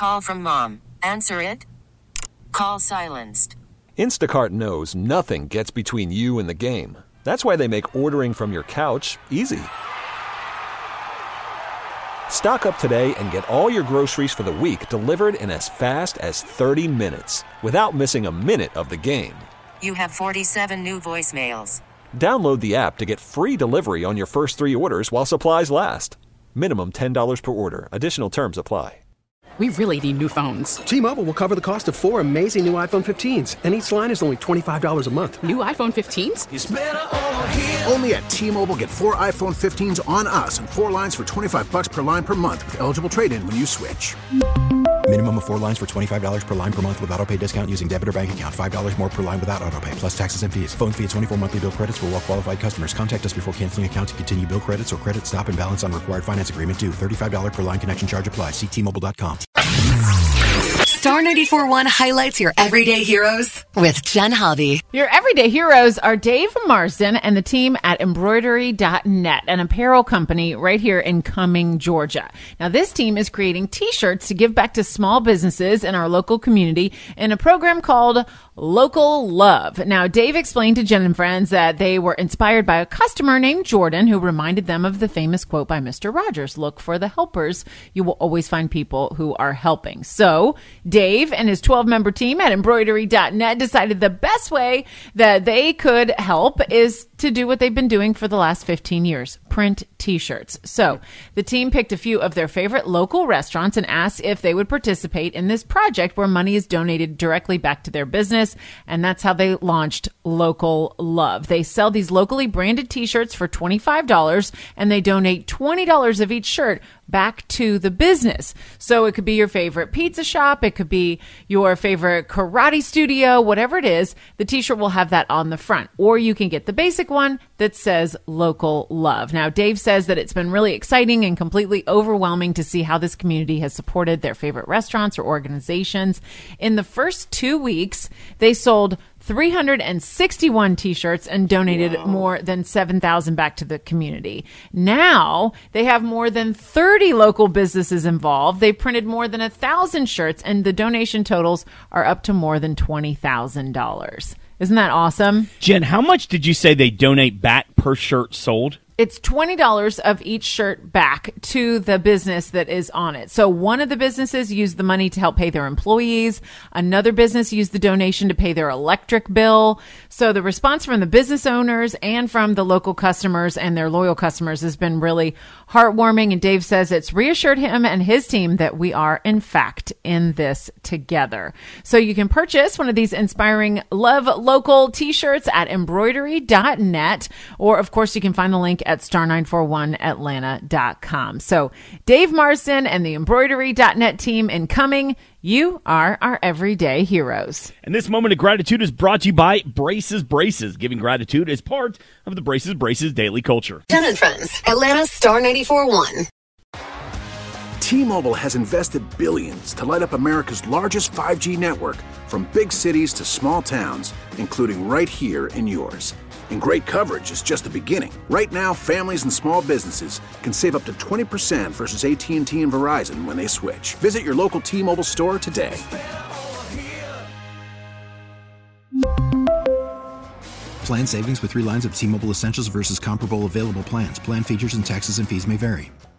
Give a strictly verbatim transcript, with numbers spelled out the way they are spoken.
call from mom. Answer it. Call silenced. Instacart knows nothing gets between you and the game. That's why they make ordering from your couch easy. Stock up today and get all your groceries for the week delivered in as fast as thirty minutes without missing a minute of the game. You have forty-seven new voicemails. Download the app to get free delivery on your first three orders while supplies last. Minimum ten dollars per order. Additional terms apply. We really need new phones. T-Mobile will cover the cost of four amazing new iPhone fifteens, and each line is only twenty-five dollars a month. New iPhone fifteens? It's better over here. Only at T-Mobile, get four iPhone fifteens on us and four lines for twenty-five bucks per line per month with eligible trade-in when you switch. Minimum of four lines for twenty-five dollars per line per month with autopay discount using debit or bank account. five dollars more per line without autopay, plus taxes and fees. Phone fee at twenty-four monthly bill credits for well-qualified customers. Contact us before canceling account to continue bill credits or credit stop and balance on required finance agreement due. thirty-five dollars per line connection charge applies. See T Mobile dot com. Star ninety-four point one highlights your everyday heroes with Jen Hobby. Your everyday heroes are Dave Marsden and the team at embroidery dot net, an apparel company right here in Cumming, Georgia. Now, this team is creating T-shirts to give back to small businesses in our local community in a program called Local Love. Now, Dave explained to Jen and Friends that they were inspired by a customer named Jordan who reminded them of the famous quote by Mister Rogers, "Look for the helpers. You will always find people who are helping." So, Dave and his twelve-member team at embroidery dot net decided the best way that they could help is to do what they've been doing for the last fifteen years, print T-shirts. So the team picked a few of their favorite local restaurants and asked if they would participate in this project where money is donated directly back to their business. And that's how they launched Local Love. They sell these locally branded T-shirts for twenty-five dollars and they donate twenty dollars of each shirt back to the business. So it could be your favorite pizza shop. It could be your favorite karate studio, whatever it is. The T-shirt will have that on the front, or you can get the basic one that says Local Love. Now, Dave says that it's been really exciting and completely overwhelming to see how this community has supported their favorite restaurants or organizations. In the first two weeks, they sold three hundred sixty-one T-shirts and donated wow. more than seven thousand back to the community. Now they have more than thirty local businesses involved. They printed more than a thousand shirts and the donation totals are up to more than twenty thousand dollars. Isn't that awesome? Jen, how much did you say they donate back per shirt sold? It's twenty dollars of each shirt back to the business that is on it. So one of the businesses used the money to help pay their employees. Another business used the donation to pay their electric bill. So the response from the business owners and from the local customers and their loyal customers has been really heartwarming. And Dave says it's reassured him and his team that we are, in fact, in this together. So you can purchase one of these inspiring Love Local T-shirts at embroidery dot net. Or, of course, you can find the link at star nine four one atlanta dot com. So Dave Marsden and the embroidery dot net team in Cumming, you are our everyday heroes. And this moment of gratitude is brought to you by Braces Braces. Giving gratitude is part of the Braces Braces daily culture. Jen and Friends, Atlanta Star ninety-four point one. T-Mobile has invested billions to light up America's largest five G network, from big cities to small towns, including right here in yours. And great coverage is just the beginning. Right now, families and small businesses can save up to twenty percent versus A T and T and Verizon when they switch. Visit your local T-Mobile store today. Plan savings with three lines of T-Mobile Essentials versus comparable available plans. Plan features and taxes and fees may vary.